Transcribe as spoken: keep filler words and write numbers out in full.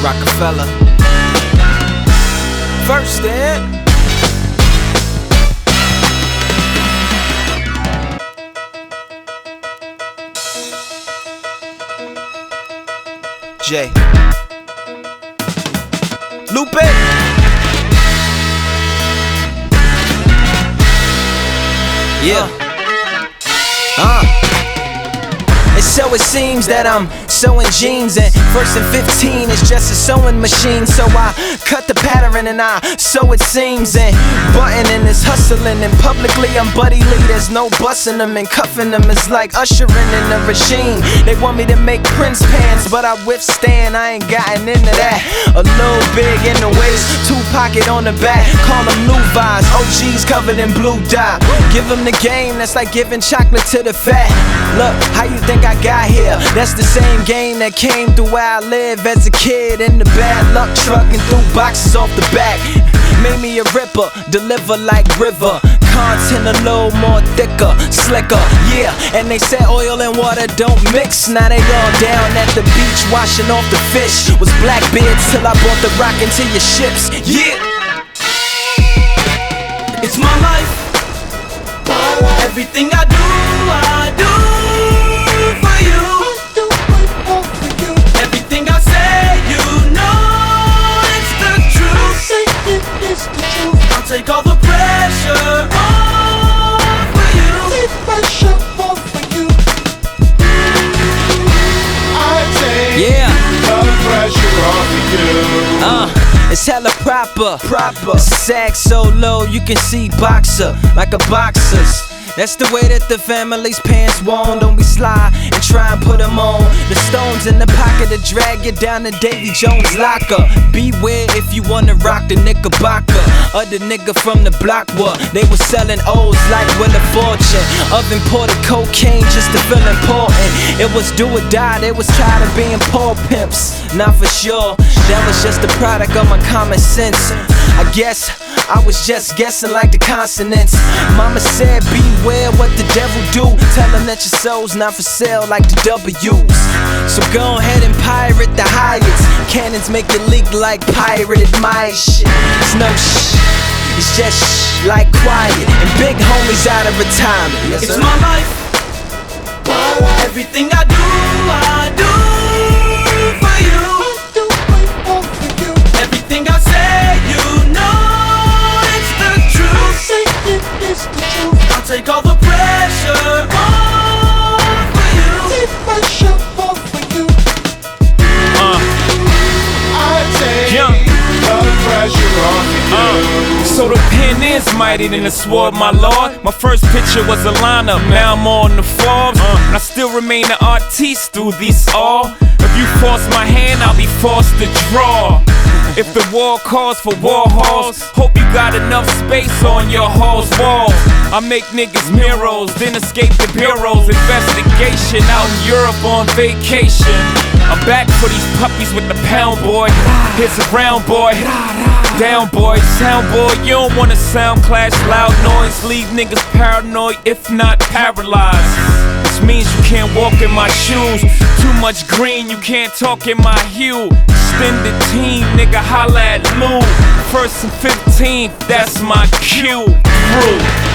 Rockefeller. First then. J. Lupe. Yeah. Uh. And so it seems that I'm sewing jeans, and first and fifteen is just a sewing machine. So I cut the pattern and I sew it seams, and buttoning is hustling, and publicly I'm Buddy Lee. There's no busting them and cuffing them. It's like ushering in a regime. They want me to make Prince pants, but I withstand. I ain't gotten into that. A little big in the waist, two pocket on the back. Call them Levi's, O Gs covered in blue dye. Give them the game, that's like giving chocolate to the fat. Look, how you think I got here? That's the same game that came through where I live as a kid, in the bad luck truck and threw boxes off the back. Made me a ripper, deliver like river. Content a little more thicker, slicker, yeah. And they said oil and water don't mix. Now they all down at the beach washing off the fish. Was Blackbeard till I brought the rock into your ships, yeah. It's my life. Everything I do, I do for you. Everything I say, you know it's the truth. I'll take all the pressure off for you. Take pressure off for you. I take yeah. the pressure off for you. Uh. It's hella proper, proper. Sag so low you can see boxer like a boxer's. That's the way that the family's pants worn. Don't be sly and try and put them on. The stones in the pocket to drag you down to Davy Jones' locker. Beware if you wanna rock the Knickerbocker or the nigga from the block. What they were selling O's like Wheel of Fortune, of imported cocaine just to feel important. It was do or die. They was tired of being poor pimps. Not for sure. That was just the product of my common sense. I guess I was just guessing like the consonants. Mama said beware what the devil do. Tell him that your soul's not for sale like the W's. So go ahead and pirate the Hyatts. Cannons make it leak like pirated my shit. It's no shh, it's just shh, like quiet. And big homies out of retirement. Yes, it's my life. Everything I do, I do for you. Everything I say, you know I'll take all the pressure off for you. Take pressure off for you. Uh. I take yeah. the pressure off for you. Uh. So the pen is mighty than the sword, my lord. My first picture was a lineup, now I'm on the Forbes. Uh. And I still remain an artiste through these all. If you force my hand, I'll be forced to draw. If the war calls for war halls, hope you got enough space on your hall's walls. I make niggas mirrors, then escape the bureaus. Investigation out in Europe on vacation. I'm back for these puppies with the pound boy. Here's a round boy. Down boy, sound boy, you don't wanna sound clash, loud noise. Leave niggas paranoid, if not paralyzed. This means you can't walk in my shoes. Too much green, you can't talk in my hue. Extended team, nigga, holla at Lou. First and fifteenth, that's my cue. Through.